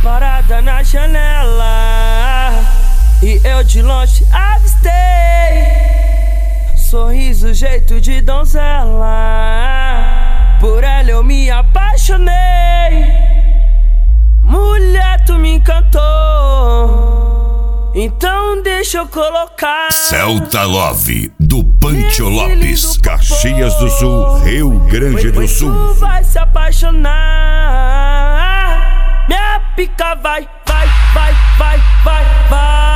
parada na janela e eu de longe avistei sorriso, jeito de donzela. Por ela eu me apaixonei. Mulher, tu me encantou, então deixa eu colocar Celta Love, do Pancho Lopes, Caxias do Sul, Rio Grande do Sul. Tu vai se apaixonar. Minha pica vai, vai, vai, vai, vai, vai.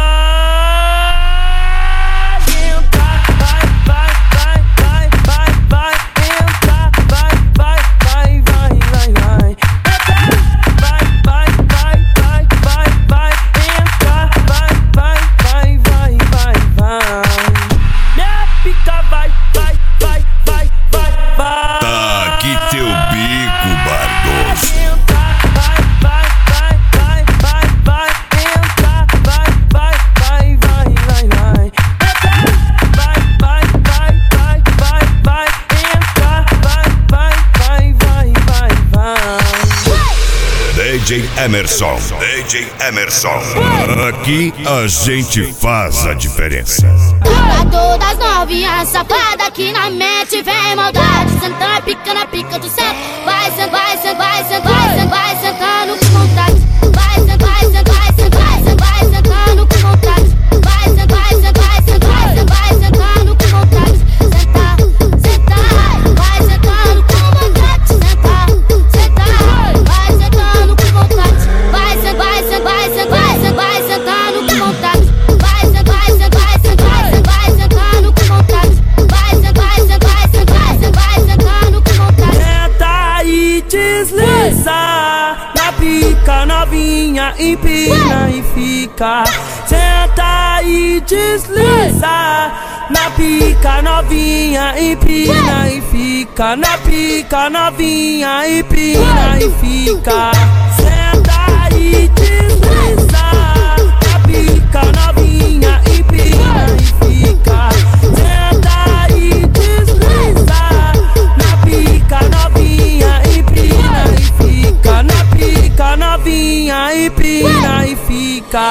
DJ Emerson, DJ Emerson. Aqui a gente faz a diferença. Pra todas novinhas safadas que na mente vem maldade. Senta na pica do centro. Vai, senta, vai, senta, vai, senta, vai, senta, vai, sentando com vontade. Vai, senta, vai, senta, vai, senta, vai, senta, vai, sentando com vontade. Vai, senta, vai, senta, vai, senta, vai, senta, vai, sentando com vontade. Senta, senta, vai sentando com vontade. Senta, senta, vai sentando com vontade. Vai, senta, vai, senta, vai, senta, vai, senta, vai sentando com vontade. Vai, senta, vai, senta, vai, senta, vai, senta, vai sentando com vontade. Vai, senta, vai, senta, vai, senta, vai, senta, vai sentando com vontade. Senta e desliza na pica novinha, empina e fica. Senta e desliza na pica novinha, empina e fica. Na pica novinha, empina e fica. Senta e desliza na pica novinha, empina e fica. Senta e desliza na pica novinha, empina e fica. Na pica novinha, empina e fica.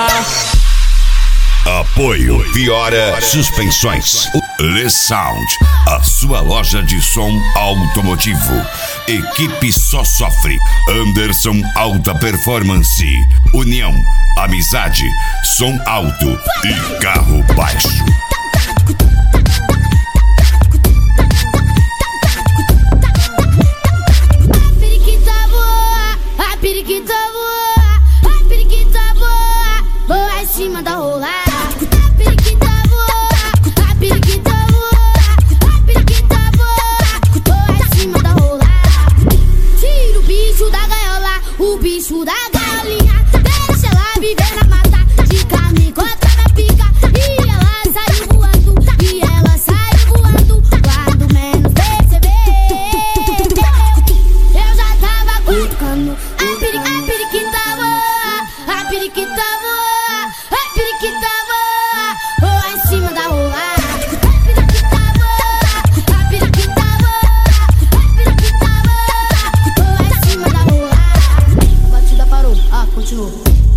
Apoio Fiora Suspensões, Le Sound, a sua loja de som automotivo. Equipe Só Sofre, Anderson Alta Performance, União, Amizade, Som Alto e Carro Baixo. A periquita voa, a periquita voa, voa em cima da rola. O bicho da galinha, deixa ela viver na mata, de camicota na pica. E ela saiu voando, e ela saiu voando, quando menos perceber. Eu já tava cutucando a periquita voa, a periquita voa, a periquita voa, voa em cima da rola. Continua.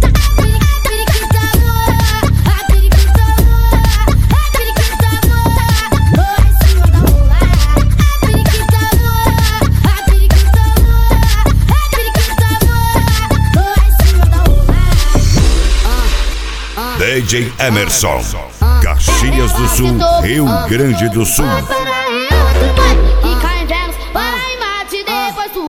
DJ Emerson, Caxias do Sul, Rio Grande do Sul.